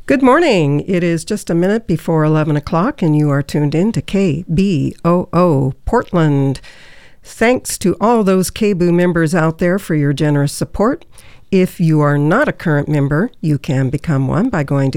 Good morning. It is just a minute before 11 o'clock, and you are tuned in to KBOO Portland. Thanks to all those KBOO members out there for your generous support. If you are not a current member, you can become one by going to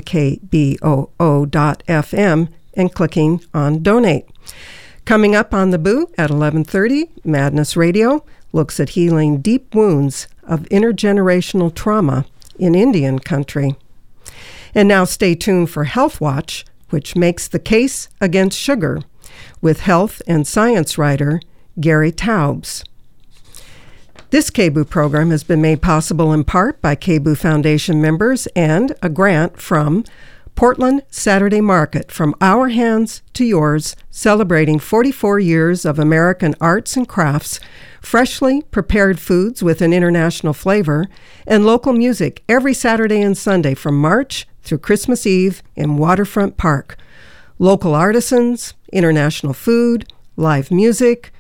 kboo.fm and clicking on Donate. Coming up on the Boo at 11:30, Madness Radio looks at healing deep wounds of intergenerational trauma in Indian country. And now stay tuned for Health Watch, which makes the case against sugar, with health and science writer Gary Taubes. This KBOO program has been made possible in part by KBOO Foundation members and a grant from Portland Saturday Market, From Our Hands to Yours, celebrating 44 years of American arts and crafts, freshly prepared foods with an international flavor, and local music every Saturday and Sunday from March through Christmas Eve in Waterfront Park. Local artisans, international food, live music,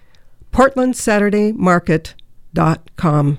portlandsaturdaymarket.com.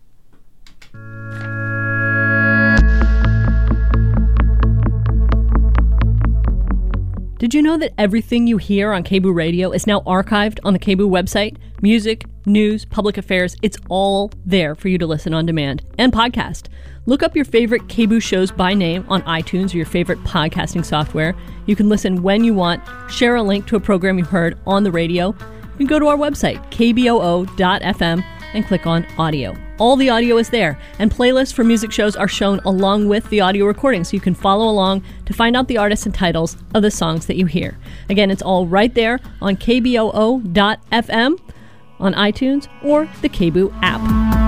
Did you know that everything you hear on KBOO Radio is now archived on the KBOO website? Music, news, public affairs, it's all there for you to listen on demand and podcast. Look up your favorite KBOO shows by name on iTunes or your favorite podcasting software. You can listen when you want, share a link to a program you heard on the radio. You can go to our website, kboo.fm, and click on audio. All the audio is there, and playlists for music shows are shown along with the audio recording, so you can follow along to find out the artists and titles of the songs that you hear. Again, it's all right there on kboo.fm, on iTunes, or the KBOO app.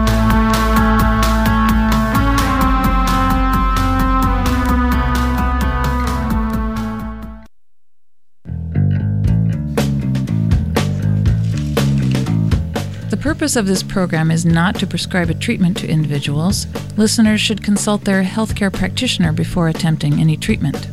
The purpose of this program is not to prescribe a treatment to individuals. Listeners should consult their healthcare practitioner before attempting any treatment.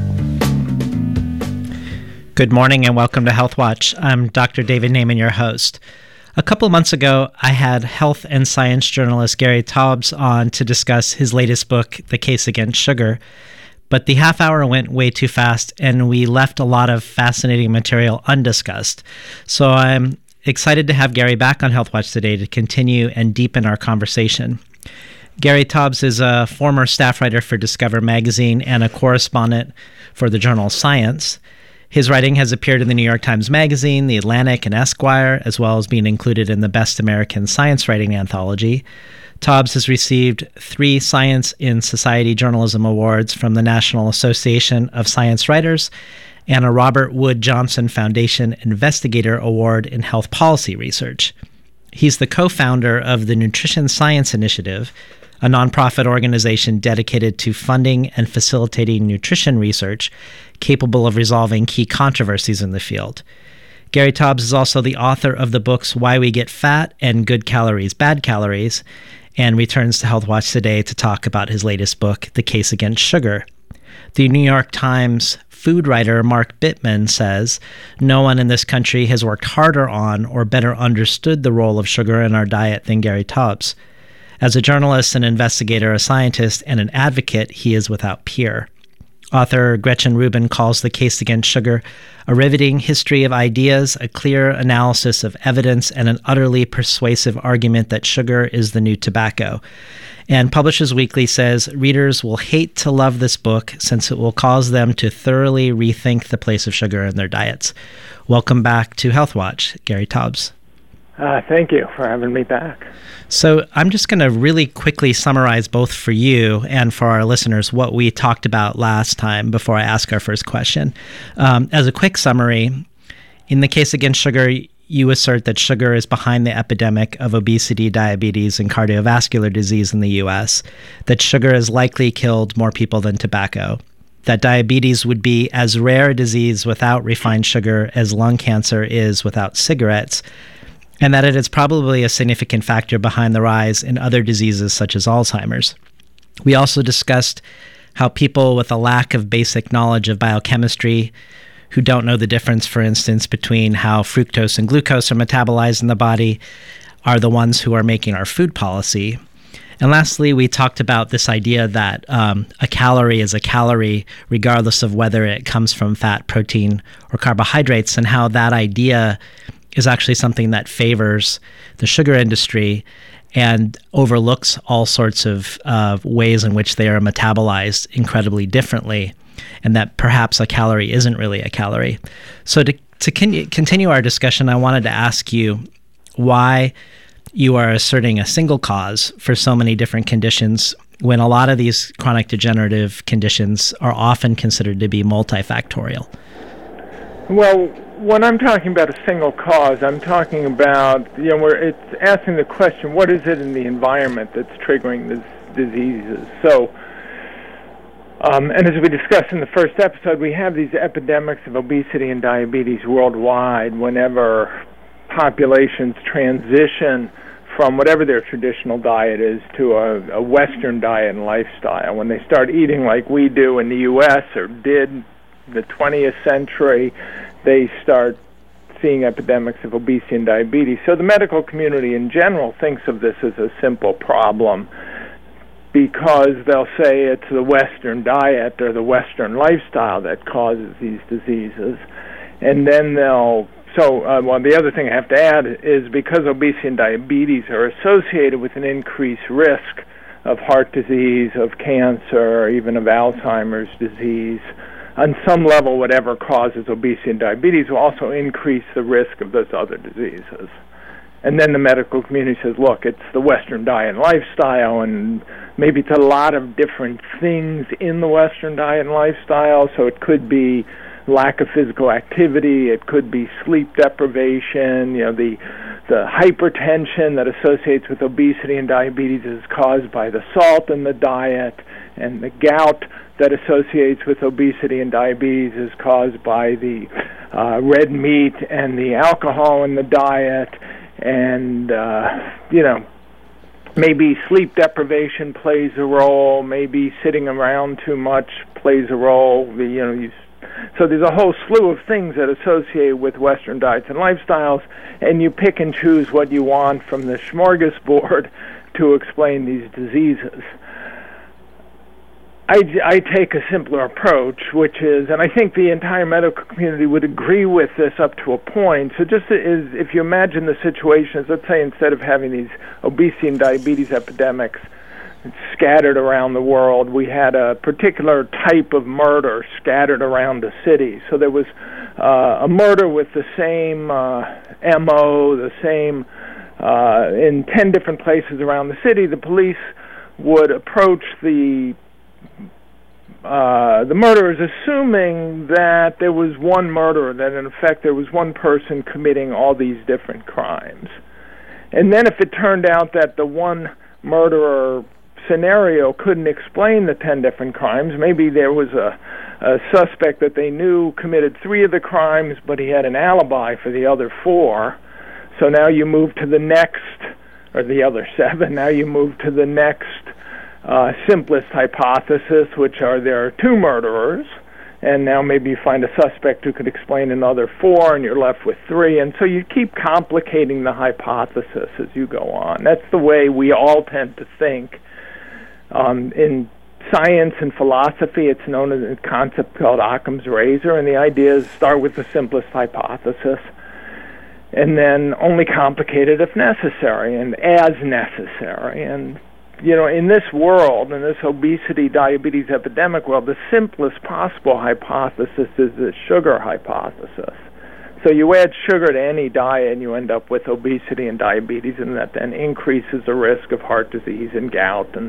Good morning and welcome to Health Watch. I'm Dr. David Naiman, your host. A couple months ago, I had health and science journalist Gary Taubes on to discuss his latest book, The Case Against Sugar. But the half hour went way too fast and we left a lot of fascinating material undiscussed. So I'm excited to have Gary back on Health Watch today to continue and deepen our conversation. Gary Taubes is a former staff writer for Discover magazine and a correspondent for the journal Science. His writing has appeared in the New York Times Magazine, The Atlantic, and Esquire, as well as being included in the Best American Science Writing Anthology. Taubes has received 3 Science in Society Journalism Awards from the National Association of Science Writers and a Robert Wood Johnson Foundation Investigator Award in Health Policy Research. He's the co-founder of the Nutrition Science Initiative, a nonprofit organization dedicated to funding and facilitating nutrition research capable of resolving key controversies in the field. Gary Taubes is also the author of the books Why We Get Fat and Good Calories, Bad Calories, and returns to Health Watch today to talk about his latest book, The Case Against Sugar. The New York Times food writer Mark Bittman says, "No one in this country has worked harder on or better understood the role of sugar in our diet than Gary Taubes. As a journalist, an investigator, a scientist, and an advocate, he is without peer." Author Gretchen Rubin calls The Case Against Sugar a riveting history of ideas, a clear analysis of evidence, and an utterly persuasive argument that sugar is the new tobacco. And Publishers Weekly says readers will hate to love this book since it will cause them to thoroughly rethink the place of sugar in their diets. Welcome back to Health Watch, Gary Taubes. Thank you for having me back. So I'm just going to really quickly summarize both for you and for our listeners what we talked about last time before I ask our first question. As a quick summary, in The Case Against Sugar, you assert that sugar is behind the epidemic of obesity, diabetes, and cardiovascular disease in the U.S., that sugar has likely killed more people than tobacco, that diabetes would be as rare a disease without refined sugar as lung cancer is without cigarettes, and that it is probably a significant factor behind the rise in other diseases such as Alzheimer's. We also discussed how people with a lack of basic knowledge of biochemistry, who don't know the difference, for instance, between how fructose and glucose are metabolized in the body, are the ones who are making our food policy. And lastly, we talked about this idea that a calorie is a calorie regardless of whether it comes from fat, protein, or carbohydrates, and how that idea is actually something that favors the sugar industry and overlooks all sorts of ways in which they are metabolized incredibly differently, and that perhaps a calorie isn't really a calorie. So to continue our discussion, I wanted to ask you why you are asserting a single cause for so many different conditions when a lot of these chronic degenerative conditions are often considered to be multifactorial. Well, when I'm talking about a single cause, I'm talking about, it's asking the question, what is it in the environment that's triggering these diseases? So, and as we discussed in the first episode, we have these epidemics of obesity and diabetes worldwide whenever populations transition from whatever their traditional diet is to a Western diet and lifestyle. When they start eating like we do in the U.S. or did in the 20th century, they start seeing epidemics of obesity and diabetes. So the medical community in general thinks of this as a simple problem because they'll say it's the Western diet or the Western lifestyle that causes these diseases. And then the other thing I have to add is because obesity and diabetes are associated with an increased risk of heart disease, of cancer, or even of Alzheimer's disease, on some level, whatever causes obesity and diabetes will also increase the risk of those other diseases. And then the medical community says, look, it's the Western diet and lifestyle, and maybe it's a lot of different things in the Western diet and lifestyle, so it could be lack of physical activity, it could be sleep deprivation, the hypertension that associates with obesity and diabetes is caused by the salt in the diet, and the gout that associates with obesity and diabetes is caused by the red meat and the alcohol in the diet, and maybe sleep deprivation plays a role, maybe sitting around too much plays a role. So there's a whole slew of things that associate with Western diets and lifestyles, and you pick and choose what you want from the smorgasbord to explain these diseases. I take a simpler approach, which is, and I think the entire medical community would agree with this up to a point. So just as if you imagine the situation, let's say instead of having these obesity and diabetes epidemics scattered around the world, we had a particular type of murder scattered around the city. So there was a murder with the same MO, the same, in 10 different places around the city. The police would approach the murderers assuming that there was one murderer, that in effect there was one person committing all these different crimes. And then if it turned out that the one murderer scenario couldn't explain the 10 different crimes, maybe there was a suspect that they knew committed 3 of the crimes, but he had an alibi for the other 4. So now you move to the next, or the other 7, now you move to the next simplest hypothesis, which are there are 2 murderers, and now maybe you find a suspect who could explain another 4, and you're left with 3, and so you keep complicating the hypothesis as you go on. That's the way we all tend to think. In science and philosophy, it's known as a concept called Occam's razor, and the idea is start with the simplest hypothesis, and then only complicate it if necessary, and as necessary, and in this world, in this obesity, diabetes epidemic world, the simplest possible hypothesis is the sugar hypothesis. So you add sugar to any diet and you end up with obesity and diabetes, and that then increases the risk of heart disease and gout and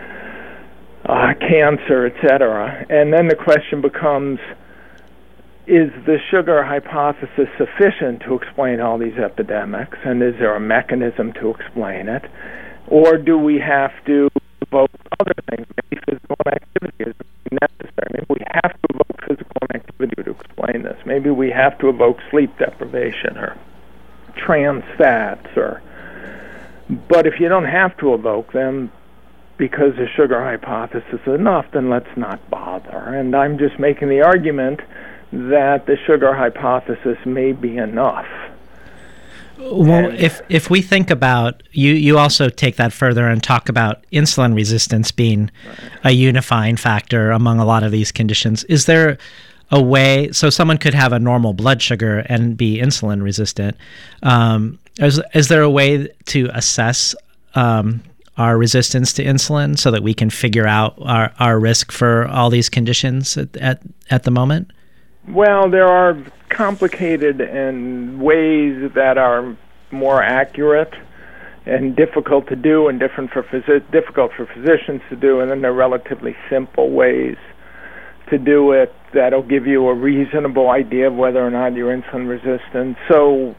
cancer, etc. And then the question becomes, is the sugar hypothesis sufficient to explain all these epidemics, and is there a mechanism to explain it? Or do we have to evoke other things? Maybe physical activity is necessary. Maybe we have to evoke physical activity to explain this. Maybe we have to evoke sleep deprivation or trans fats. But if you don't have to evoke them because the sugar hypothesis is enough, then let's not bother. And I'm just making the argument that the sugar hypothesis may be enough. Well, if we think about, you also take that further and talk about insulin resistance being a unifying factor among a lot of these conditions. Is there a way, so someone could have a normal blood sugar and be insulin resistant. Is there a way to assess our resistance to insulin so that we can figure out our risk for all these conditions at the moment? Well, there are complicated and ways that are more accurate and difficult to do and difficult for physicians to do, and then there are relatively simple ways to do it that'll give you a reasonable idea of whether or not you're insulin resistant. So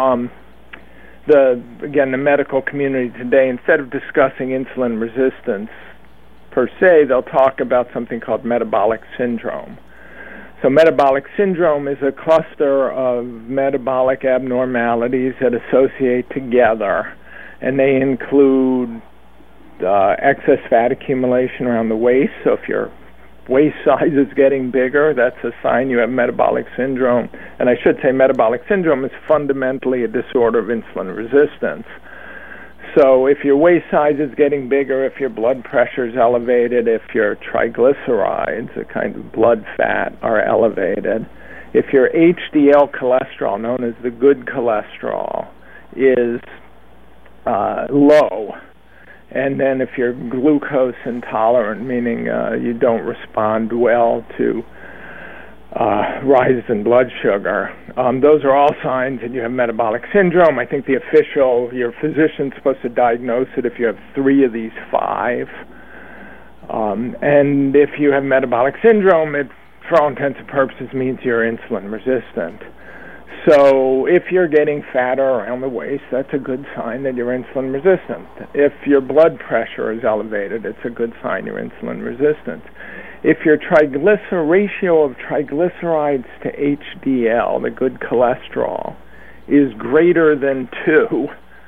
the medical community today, instead of discussing insulin resistance per se, they'll talk about something called metabolic syndrome. So metabolic syndrome is a cluster of metabolic abnormalities that associate together, and they include excess fat accumulation around the waist. So if your waist size is getting bigger, that's a sign you have metabolic syndrome. And I should say metabolic syndrome is fundamentally a disorder of insulin resistance. So if your waist size is getting bigger, if your blood pressure is elevated, if your triglycerides, a kind of blood fat, are elevated, if your HDL cholesterol, known as the good cholesterol, is low, and then if you're glucose intolerant, meaning you don't respond well to rises in blood sugar, those are all signs that you have metabolic syndrome. I think your physician's supposed to diagnose it if you have 3 of these 5. And if you have metabolic syndrome, it, for all intents and purposes, means you're insulin resistant. So if you're getting fatter around the waist, that's a good sign that you're insulin resistant. If your blood pressure is elevated, it's a good sign you're insulin resistant. If your ratio of triglycerides to HDL, the good cholesterol, is greater than 2,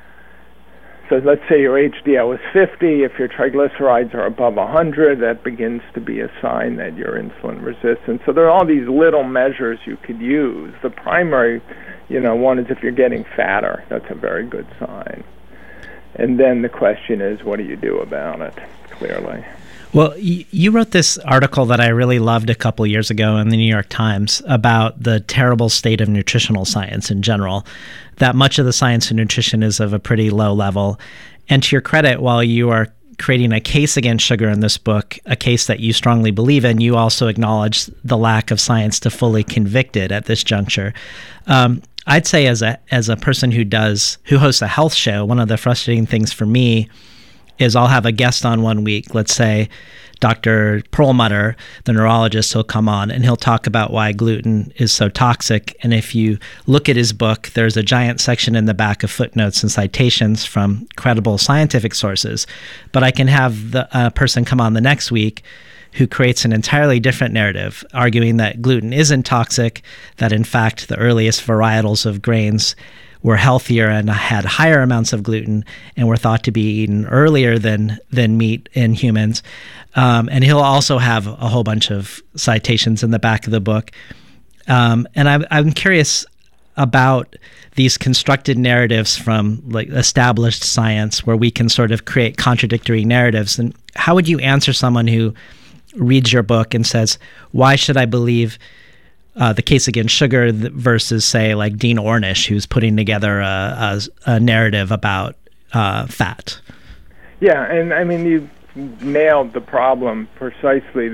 so let's say your HDL is 50, if your triglycerides are above 100, that begins to be a sign that you're insulin resistant. So there are all these little measures you could use. The primary, one is if you're getting fatter. That's a very good sign. And then the question is, what do you do about it, clearly? Well, you wrote this article that I really loved a couple years ago in the New York Times about the terrible state of nutritional science in general, that much of the science of nutrition is of a pretty low level. And to your credit, while you are creating a case against sugar in this book, a case that you strongly believe in, you also acknowledge the lack of science to fully convict it at this juncture. I'd say as a person who hosts a health show, one of the frustrating things for me is I'll have a guest on one week, let's say Dr. Perlmutter, the neurologist, he'll come on and he'll talk about why gluten is so toxic. And if you look at his book, there's a giant section in the back of footnotes and citations from credible scientific sources. But I can have the person come on the next week who creates an entirely different narrative, arguing that gluten isn't toxic, that in fact the earliest varietals of grains were healthier and had higher amounts of gluten and were thought to be eaten earlier than meat in humans. And he'll also have a whole bunch of citations in the back of the book. And I'm curious about these constructed narratives from like established science where we can sort of create contradictory narratives. And how would you answer someone who reads your book and says, why should I believe the case against sugar versus, say, like Dean Ornish, who's putting together a narrative about fat? Yeah, and I mean, you nailed the problem precisely.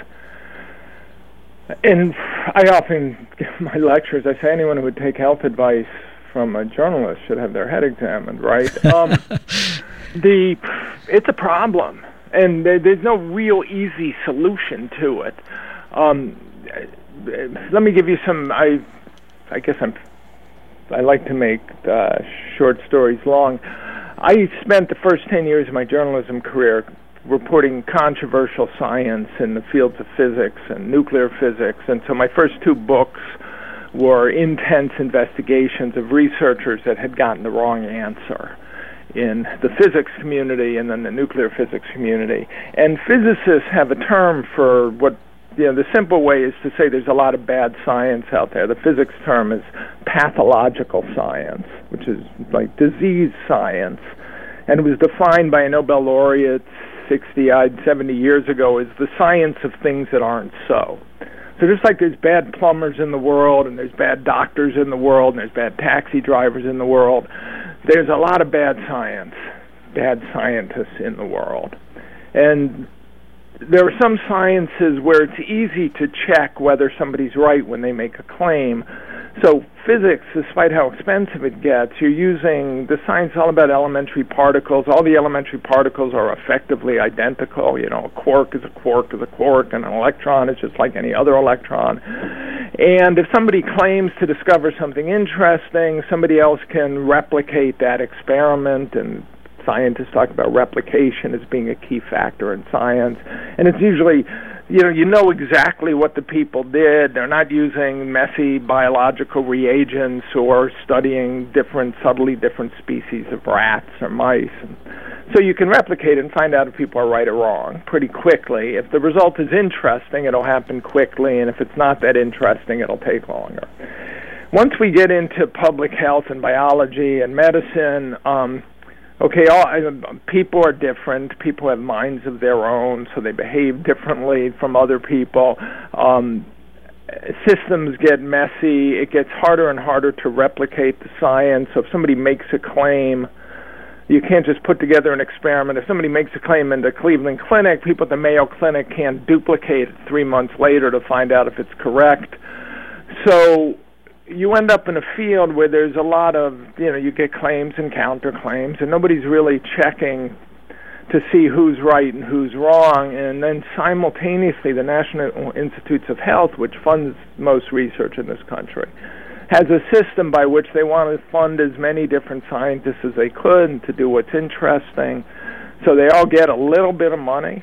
And I often give my lectures, I say anyone who would take health advice from a journalist should have their head examined, right? It's a problem, and there's no real easy solution to it. Let me give you some. I guess I like to make short stories long. I spent the first 10 years of my journalism career reporting controversial science in the fields of physics and nuclear physics, and so my first 2 books were intense investigations of researchers that had gotten the wrong answer in the physics community and then the nuclear physics community. And physicists have a term for what, the simple way is to say there's a lot of bad science out there. The physics term is pathological science, which is like disease science, and it was defined by a Nobel laureate 70 years ago as the science of things that aren't so. So just like there's bad plumbers in the world, and there's bad doctors in the world, and there's bad taxi drivers in the world, there's a lot of bad science, bad scientists in the world. And there are some sciences where it's easy to check whether somebody's right when they make a claim. So physics, despite how expensive it gets, you're using the science all about elementary particles. All the elementary particles are effectively identical. You know, a quark is a quark is a quark, and an electron is just like any other electron. And if somebody claims to discover something interesting, somebody else can replicate that experiment, and scientists talk about replication as being a key factor in science. And it's usually, you know exactly what the people did. They're not using messy biological reagents or studying subtly different species of rats or mice. And so you can replicate it and find out if people are right or wrong pretty quickly. If the result is interesting, it'll happen quickly, and if it's not that interesting, it'll take longer. Once we get into public health and biology and medicine, people are different. People have minds of their own, so they behave differently from other people. Systems get messy. It gets harder and harder to replicate the science. So if somebody makes a claim, you can't just put together an experiment. If somebody makes a claim in the Cleveland Clinic, people at the Mayo Clinic can't duplicate it 3 months later to find out if it's correct. So you end up in a field where there's a lot of, you get claims and counterclaims, and nobody's really checking to see who's right and who's wrong. And then simultaneously, the National Institutes of Health, which funds most research in this country, has a system by which they want to fund as many different scientists as they could and to do what's interesting. So they all get a little bit of money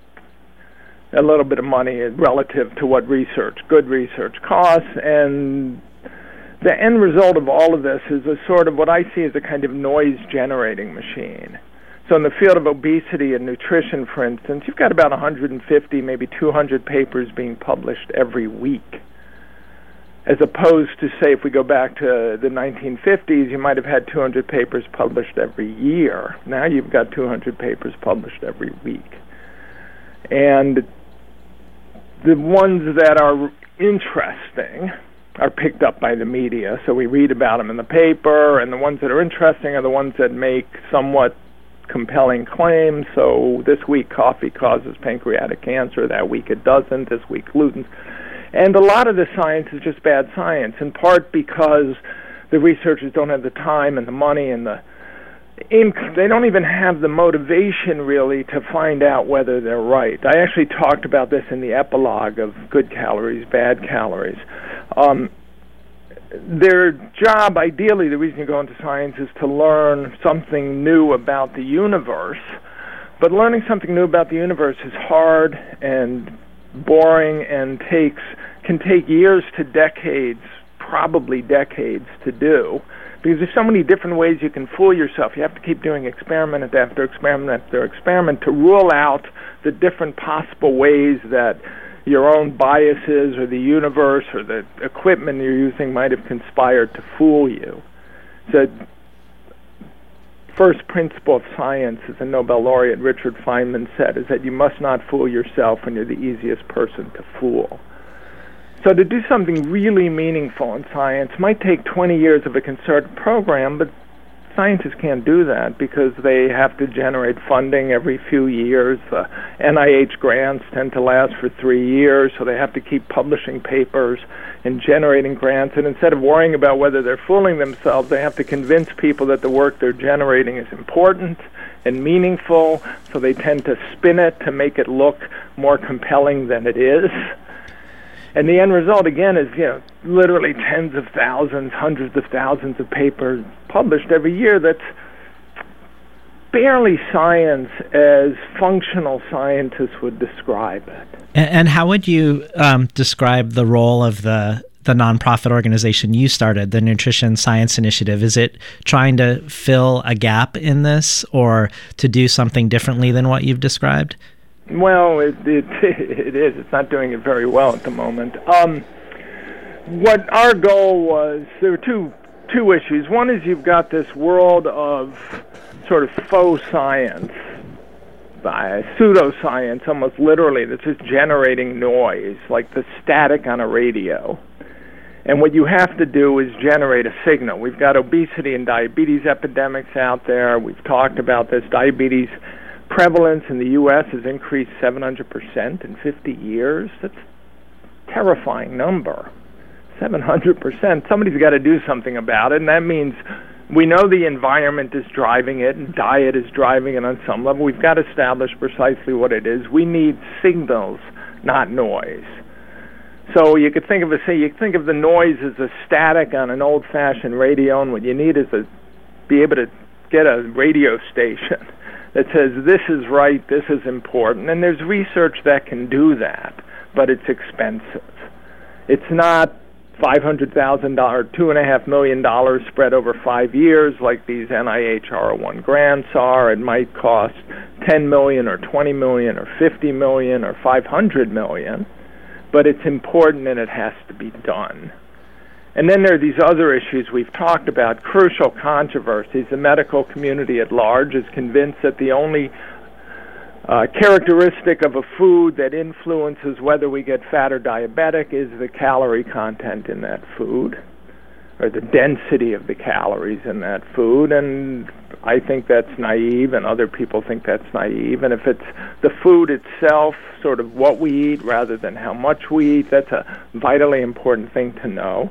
relative to what good research costs, and the end result of all of this is a sort of what I see as a kind of noise-generating machine. So in the field of obesity and nutrition, for instance, you've got about 150, maybe 200 papers being published every week, as opposed to, say, if we go back to the 1950s, you might have had 200 papers published every year. Now you've got 200 papers published every week. And the ones that are interesting are picked up by the media, so we read about them in the paper, and the ones that are interesting are the ones that make somewhat compelling claims. So this week coffee causes pancreatic cancer, that week it doesn't, this week gluten. And a lot of the science is just bad science, in part because the researchers don't have the time and the money and they don't even have the motivation really to find out whether they're right. I actually talked about this in the epilogue of Good Calories, Bad Calories. Their job, ideally, the reason you go into science is to learn something new about the universe. But learning something new about the universe is hard and boring and can take years to decades, probably decades, to do. Because there's so many different ways you can fool yourself. You have to keep doing experiment after experiment after experiment to rule out the different possible ways that your own biases or the universe or the equipment you're using might have conspired to fool you. The first principle of science, as the Nobel laureate Richard Feynman said, is that you must not fool yourself when you're the easiest person to fool. So to do something really meaningful in science might take 20 years of a concerted program, but scientists can't do that because they have to generate funding every few years. NIH grants tend to last for 3 years, so they have to keep publishing papers and generating grants. And instead of worrying about whether they're fooling themselves, they have to convince people that the work they're generating is important and meaningful, so they tend to spin it to make it look more compelling than it is. And the end result, again, is literally tens of thousands, hundreds of thousands of papers published every year. That's barely science as functional scientists would describe it. And how would you describe the role of the nonprofit organization you started, the Nutrition Science Initiative? Is it trying to fill a gap in this or to do something differently than what you've described? Well, it is. It's not doing it very well at the moment. what our goal was, there were two issues. One is you've got this world of sort of faux science, pseudoscience, almost literally, that's just generating noise, like the static on a radio. And what you have to do is generate a signal. We've got obesity and diabetes epidemics out there. We've talked about this. Diabetes prevalence in the U.S. has increased 700% in 50 years. That's a terrifying number. 700%. Somebody's got to do something about it, and that means we know the environment is driving it, and diet is driving it on some level. We've got to establish precisely what it is. We need signals, not noise. So you could think of the noise as a static on an old-fashioned radio, and what you need is to be able to get a radio station that says this is right, this is important, and there's research that can do that, but it's expensive. It's not $500,000, $2.5 million spread over 5 years like these NIH R01 grants are. It might cost $10 million or $20 million or $50 million or $500 million, but it's important and it has to be done. And then there are these other issues we've talked about, crucial controversies. The medical community at large is convinced that the only characteristic of a food that influences whether we get fat or diabetic is the calorie content in that food, or the density of the calories in that food. And I think that's naive, and other people think that's naive. And if it's the food itself, sort of what we eat rather than how much we eat, that's a vitally important thing to know.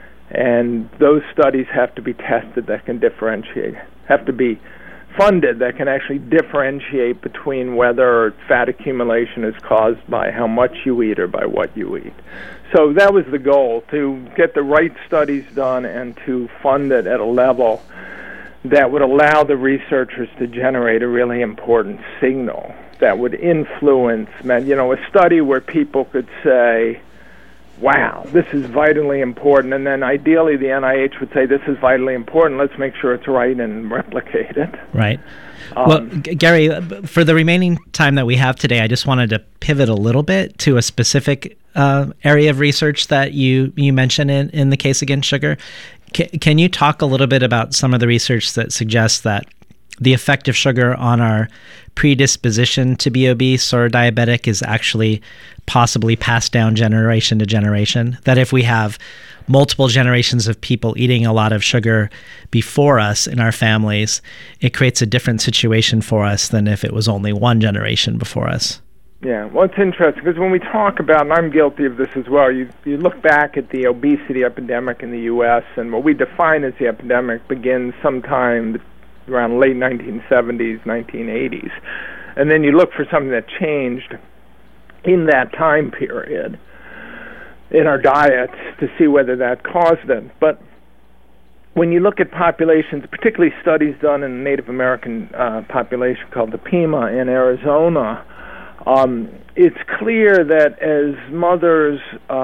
And those studies have to be tested that can differentiate, have to be funded that can actually differentiate between whether fat accumulation is caused by how much you eat or by what you eat. So that was the goal, to get the right studies done and to fund it at a level that would allow the researchers to generate a really important signal that would influence, a study where people could say, wow, this is vitally important, and then ideally the NIH would say, this is vitally important, let's make sure it's right and replicate it. Right. Well, Gary, for the remaining time that we have today, I just wanted to pivot a little bit to a specific area of research that you mentioned in the case against sugar. Can you talk a little bit about some of the research that suggests that the effect of sugar on our predisposition to be obese or diabetic is actually possibly passed down generation to generation? That if we have multiple generations of people eating a lot of sugar before us in our families, it creates a different situation for us than if it was only one generation before us. Yeah, well, it's interesting because when we talk about, and I'm guilty of this as well, you look back at the obesity epidemic in the U.S., and what we define as the epidemic begins sometime around late 1970s, 1980s. And then you look for something that changed in that time period in our diets to see whether that caused it. But when you look at populations, particularly studies done in a Native American population called the Pima in Arizona, it's clear that as mothers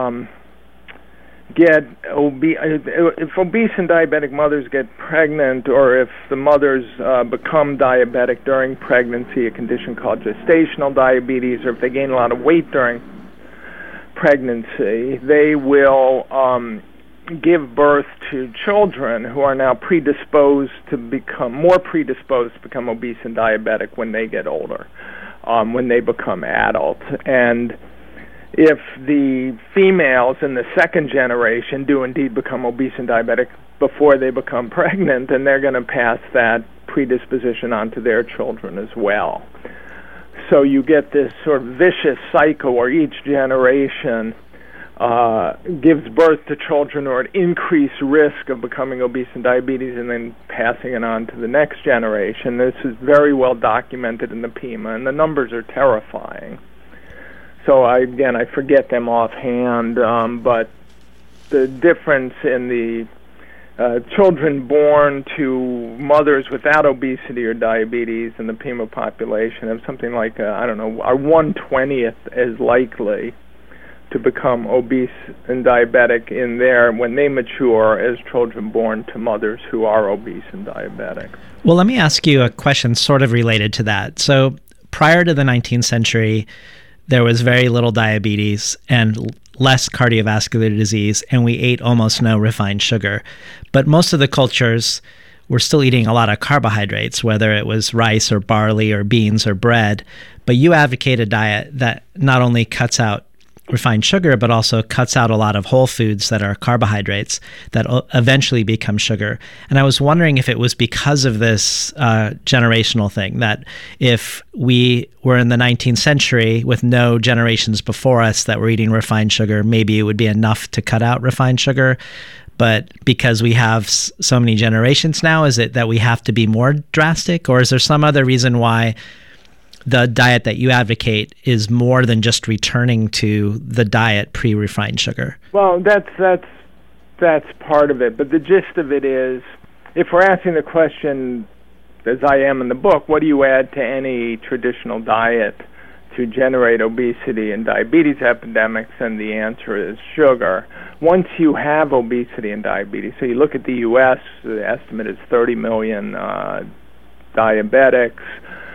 if obese and diabetic mothers get pregnant, or if the mothers become diabetic during pregnancy, a condition called gestational diabetes, or if they gain a lot of weight during pregnancy, they will give birth to children who are now more predisposed to become obese and diabetic when they get older, when they become adults. And if the females in the second generation do indeed become obese and diabetic before they become pregnant, then they're going to pass that predisposition on to their children as well. So you get this sort of vicious cycle where each generation gives birth to children who are at increased risk of becoming obese and diabetes and then passing it on to the next generation. This is very well documented in the Pima, and the numbers are terrifying. So I forget them offhand, but the difference in the children born to mothers without obesity or diabetes in the Pima population have something like, are 1/20th as likely to become obese and diabetic in there when they mature as children born to mothers who are obese and diabetic. Well, let me ask you a question sort of related to that. So prior to the 19th century, there was very little diabetes, and less cardiovascular disease, and we ate almost no refined sugar. But most of the cultures were still eating a lot of carbohydrates, whether it was rice or barley or beans or bread. But you advocate a diet that not only cuts out refined sugar, but also cuts out a lot of whole foods that are carbohydrates that eventually become sugar. And I was wondering if it was because of this generational thing, that if we were in the 19th century with no generations before us that were eating refined sugar, maybe it would be enough to cut out refined sugar. But because we have so many generations now, is it that we have to be more drastic? Or is there some other reason why the diet that you advocate is more than just returning to the diet pre-refined sugar? Well, that's part of it. But the gist of it is, if we're asking the question, as I am in the book, what do you add to any traditional diet to generate obesity and diabetes epidemics? And the answer is sugar. Once you have obesity and diabetes, so you look at the U.S., the estimate is 30 million diabetics.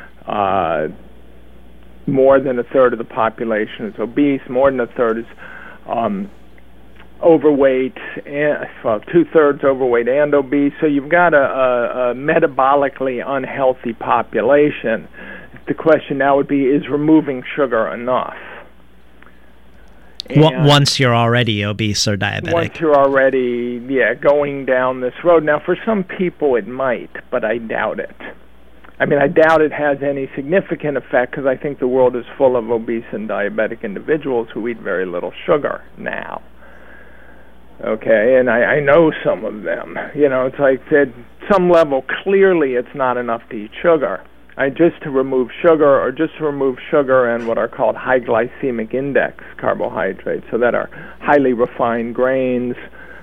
More than a third of the population is obese. More than a third is overweight, and 2/3 overweight and obese. So you've got a metabolically unhealthy population. The question now would be, is removing sugar enough? Once you're already obese or diabetic. Once you're already, going down this road. Now, for some people it might, but I doubt it. I mean, I doubt it has any significant effect, because I think the world is full of obese and diabetic individuals who eat very little sugar now. Okay, and I know some of them. It's like at some level, clearly it's not enough to eat sugar. Just to remove sugar and what are called high glycemic index carbohydrates, so that are highly refined grains,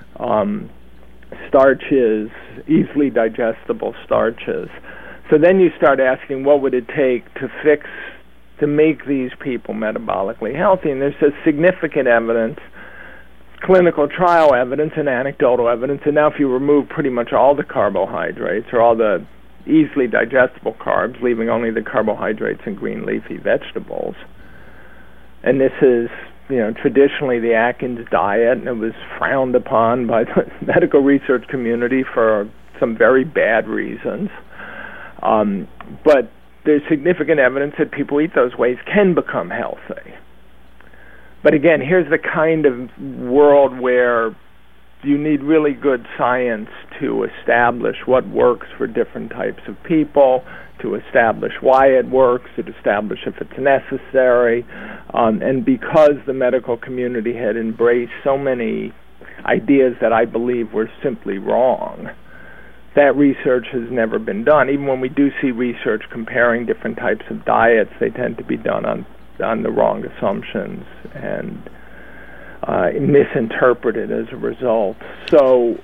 starches, easily digestible starches. So then you start asking, what would it take to make these people metabolically healthy? And there's significant evidence, clinical trial evidence and anecdotal evidence. And now if you remove pretty much all the carbohydrates or all the easily digestible carbs, leaving only the carbohydrates and green leafy vegetables, and this is traditionally the Atkins diet, and it was frowned upon by the medical research community for some very bad reasons. But there's significant evidence that people who eat those ways can become healthy. But again, here's the kind of world where you need really good science to establish what works for different types of people, to establish why it works, to establish if it's necessary. And because the medical community had embraced so many ideas that I believe were simply wrong, that research has never been done. Even when we do see research comparing different types of diets, they tend to be done on the wrong assumptions and misinterpreted as a result. So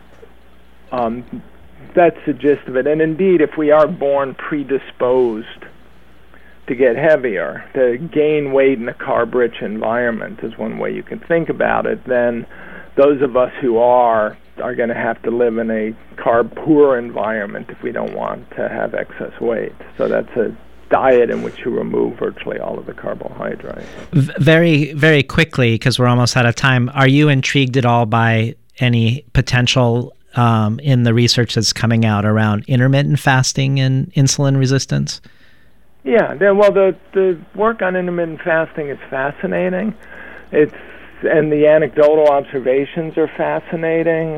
that's the gist of it. And indeed, if we are born predisposed to get heavier, to gain weight in a carb-rich environment is one way you can think about it, then those of us who are going to have to live in a carb-poor environment if we don't want to have excess weight. So that's a diet in which you remove virtually all of the carbohydrates. Very, very quickly, because we're almost out of time, are you intrigued at all by any potential in the research that's coming out around intermittent fasting and insulin resistance? Yeah, well, the work on intermittent fasting is fascinating. And the anecdotal observations are fascinating.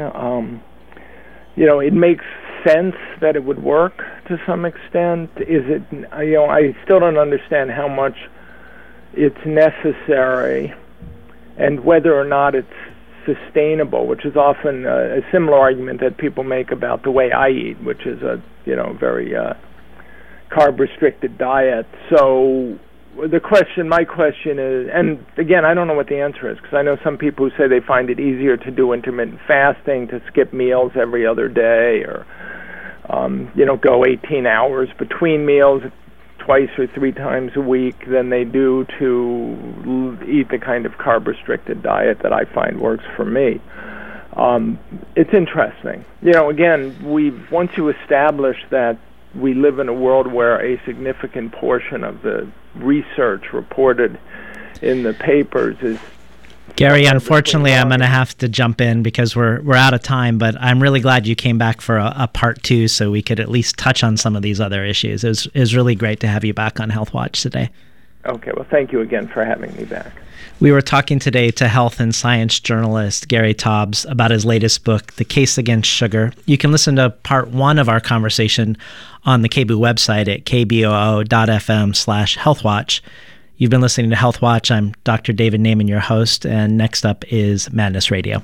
It makes sense that it would work to some extent. Is it? I still don't understand how much it's necessary, and whether or not it's sustainable, which is often a similar argument that people make about the way I eat, which is a very carb-restricted diet. So my question is, and again, I don't know what the answer is, because I know some people who say they find it easier to do intermittent fasting, to skip meals every other day, or go 18 hours between meals twice or three times a week than they do to eat the kind of carb-restricted diet that I find works for me. It's interesting. Again, once you establish that we live in a world where a significant portion of the research reported in the papers is Gary, unfortunately, I'm going to have to jump in because we're out of time, but I'm really glad you came back for a part 2 so we could at least touch on some of these other issues. It was really great to have you back on Health Watch today. Okay, well, thank you again for having me back. We were talking today to health and science journalist Gary Taubes about his latest book, The Case Against Sugar. You can listen to part 1 of our conversation on the KBOO website at kboo.fm/healthwatch. You've been listening to Health Watch. I'm Dr. David Naiman, your host, and next up is Madness Radio.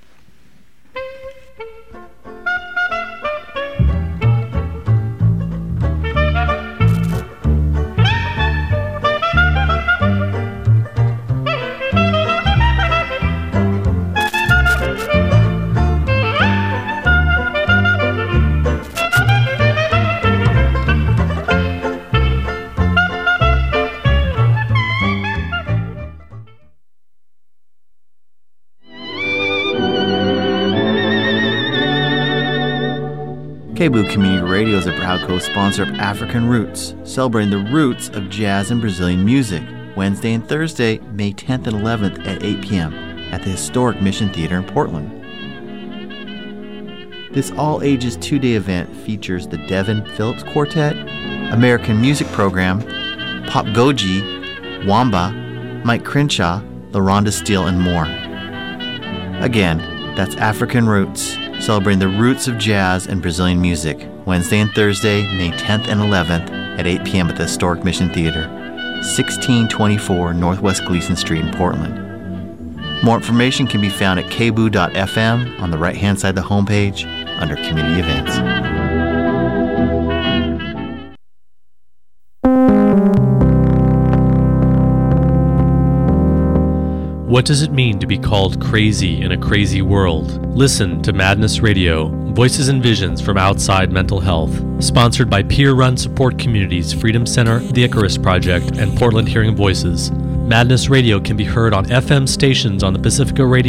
KBOO Community Radio is a proud co-sponsor of African Roots, celebrating the roots of jazz and Brazilian music, Wednesday and Thursday, May 10th and 11th at 8 p.m. at the historic Mission Theater in Portland. This all-ages 2-day event features the Devin Phillips Quartet, American Music Program, Pop Goji, Wamba, Mike Crenshaw, LaRonda Steele, and more. Again, that's African Roots, celebrating the roots of jazz and Brazilian music, Wednesday and Thursday, May 10th and 11th at 8 p.m. at the historic Mission Theater, 1624 Northwest Gleason Street in Portland. More information can be found at kboo.fm on the right-hand side of the homepage under Community Events. What does it mean to be called crazy in a crazy world? Listen to Madness Radio, Voices and Visions from Outside Mental Health, sponsored by peer-run support communities Freedom Center, the Icarus Project, and Portland Hearing Voices. Madness Radio can be heard on FM stations on the Pacifica Radio